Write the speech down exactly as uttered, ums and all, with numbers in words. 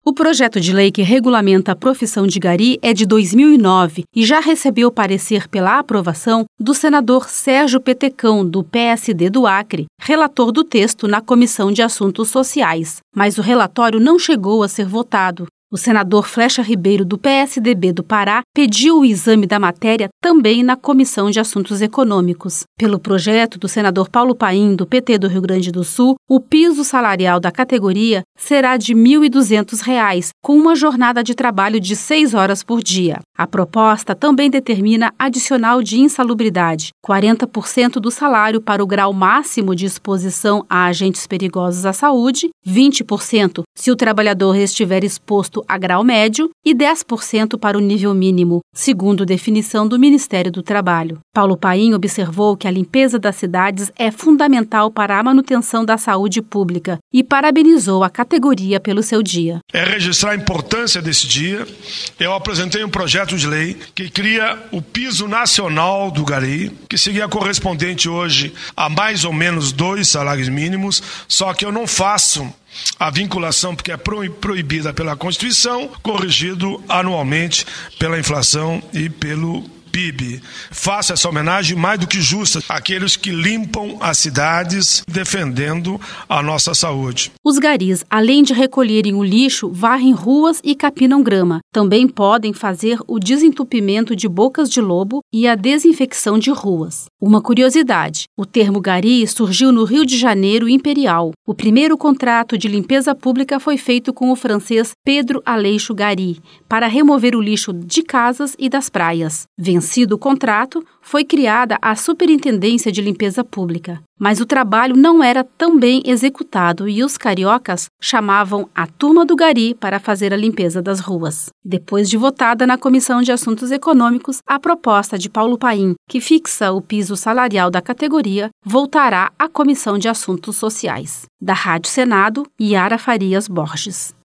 O projeto de lei que regulamenta a profissão de gari é de dois mil e nove e já recebeu parecer pela aprovação do senador Sérgio Petecão, do P S D do Acre, relator do texto na Comissão de Assuntos Sociais. Mas o relatório não chegou a ser votado. O senador Flecha Ribeiro, do P S D B do Pará, pediu o exame da matéria também na Comissão de Assuntos Econômicos. Pelo projeto do senador Paulo Paim, do P T do Rio Grande do Sul, o piso salarial da categoria será de mil e duzentos reais, com uma jornada de trabalho de seis horas por dia. A proposta também determina adicional de insalubridade, quarenta por cento do salário para o grau máximo de exposição a agentes perigosos à saúde, vinte por cento se o trabalhador estiver exposto a grau médio e dez por cento para o nível mínimo, segundo definição do Ministério do Trabalho. Paulo Paim observou que a limpeza das cidades é fundamental para a manutenção da saúde pública e parabenizou a categoria pelo seu dia. É registrar a importância desse dia. Eu apresentei um projeto de lei que cria o piso nacional do gari, que seria correspondente hoje a mais ou menos dois salários mínimos, só que eu não faço a vinculação, porque é proibida pela Constituição, corrigido anualmente pela inflação e pelo P I B. Faço essa homenagem mais do que justa àqueles que limpam as cidades defendendo a nossa saúde. Os garis, além de recolherem o lixo, varrem ruas e capinam grama. Também podem fazer o desentupimento de bocas de lobo e a desinfecção de ruas. Uma curiosidade, o termo gari surgiu no Rio de Janeiro imperial. O primeiro contrato de limpeza pública foi feito com o francês Pedro Aleixo Gari, para remover o lixo de casas e das praias. Vencido o contrato, foi criada a Superintendência de Limpeza Pública. Mas o trabalho não era tão bem executado e os cariocas chamavam a turma do gari para fazer a limpeza das ruas. Depois de votada na Comissão de Assuntos Econômicos, a proposta de Paulo Paim, que fixa o piso salarial da categoria, voltará à Comissão de Assuntos Sociais. Da Rádio Senado, Yara Farias Borges.